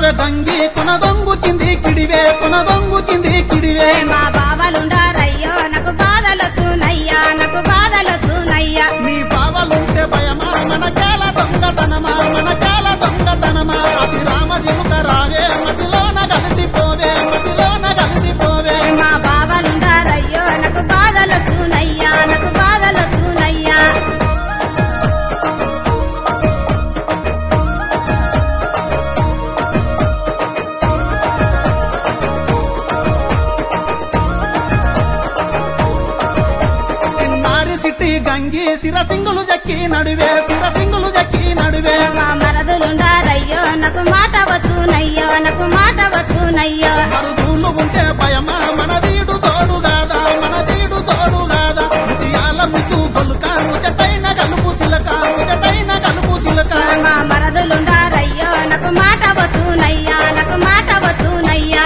ఉన్నవే గంగి కొనగొంగు కింది కిడివే కొనగొంగు కింది కిడివే మా బావలుండారయ్యో నాకు బాధలొచ్చునయ్యా నాకు బాధలొచ్చునయ్యా నీ బావలుంటే భయమా మనకాల దొంగతనమా మనకాల దొంగతనమా అతి రామ జిముక రావే మతిలోన కలిసిపోవే మతిలోన కలిసిపోవే మా బావలుండారయ్యో నాకు బాధలొచ్చునయ్యా నాకు బాధలొచ్చునయ్యా చిన్నారి సిట్టి గంగి సిరసింగులు జక్కి నడువే సిరసింగులు జక్కి నడువే మా మరదులుండారయ్యో నాకు మాట వచ్చునయ్యో నాకు మాట వచ్చునయ్యో మరుదూలు ఉంటే భయమా మనదీడు జోడు గాదా మనదీడు జోడు గాదా ముదియాల ముద్దు గొలుక ముజటైన కలుపు సిలక ముజటైన కలుపు సిలక మా మరదులుండారయ్యో నాకు మాట వచ్చునయ్యా నాకు మాట వచ్చునయ్యా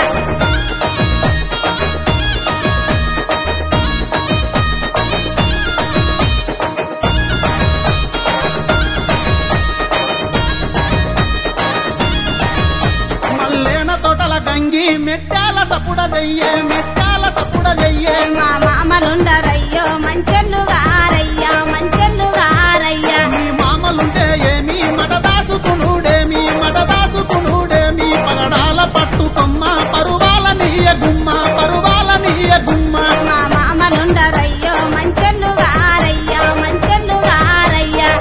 మల్లేన తోటల గంగి మెట్టాల సపుడ జయ్యే మెట్టాల సపుడ జయ్యే మా మామలుండారయ్యో మంచెల్లుగారయ్యా మంచెల్లుగారయ్యా నీ మామలుంటే ఏమి మటదాసుకునుడేమి మటదాసుకునుడేమి పగడాల పట్టుకొమ్మ పరువాల నీయ గుమ్మ పరువాల నీయ గుమ్మ మా మామలుండారయ్యో మంచెల్లుగారయ్యా మంచెల్లుగారయ్యా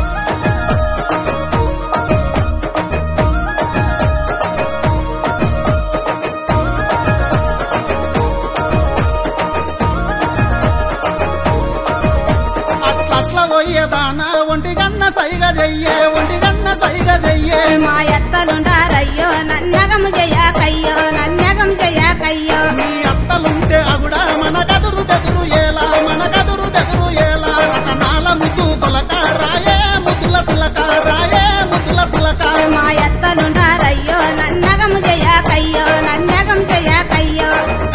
అట్లట్ల పోయేదాన ఒంటిగన్న సైగ జయ్యే ఒంటిగన్న సైగ జయ్యే మా ఎత్తలుండారయ్యో నన్నగము జయాకయ్యో నన్నగం జయాకయ్యో నీ అత్తలుంటే అగుడ మన కదురు బెదురు ఏలా మన కదురు బెదురు ఏలా రతనాల ముద్దు తొలక రాయే ముద్దుల సిలక రాయే ముద్దుల సిలక మా ఎత్తలుండారయ్యో నన్నగము జయాకయ్యో నన్నగం జయాకయ్యో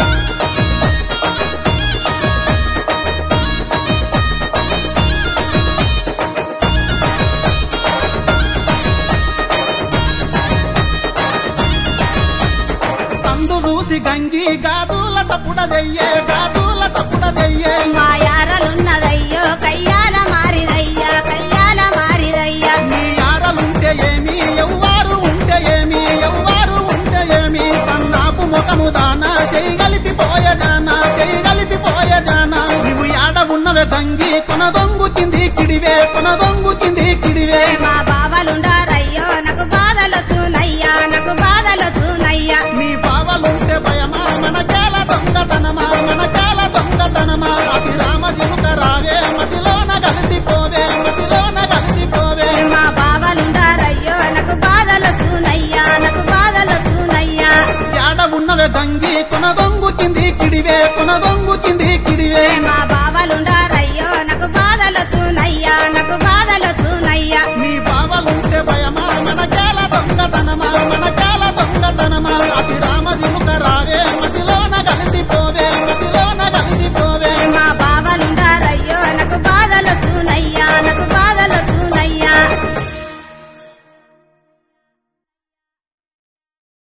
సందు చూసి గంగి గాజుల సపుడ జయ్యే గాజుల సపుడ జయ్యే మా యారలున్నదయ్యో కయ్యాల మారిదయ్యా కయ్యాల మారిదయ్యా నీ యారలుంటే ఏమి ఎవ్వారు ఉంటే ఏమి ఎవ్వారు ఉంటే ఏమి సన్నాపు ముఖము దానా చేయగలిపి పోయజానా చేయగలిపి పోయజానా నువ్వు యాడ ఉన్నవే గంగి కొనగొంగు కింది కిడివే కొనగొంగు కింది కిడివే మా బావలుండారయ్యో నాకు బాధలొచ్చునయ్యా నాకు బాధలొచ్చునయ్యా నీ బావలుంటే భయమా మనకాల దొంగతనమా మనకాల దొంగతనమా అతి రామ జిముక రావే మతిలోన కలిసిపోవే మతిలోన కలిసిపోవే మా బావలుండారయ్యో నాకు బాధలొచ్చునయ్యా నాకు బాధలొచ్చునయ్యా యాడ ఉన్నవే గంగి కొనగొంగు కింది కిడివే కొనగొంగు కింది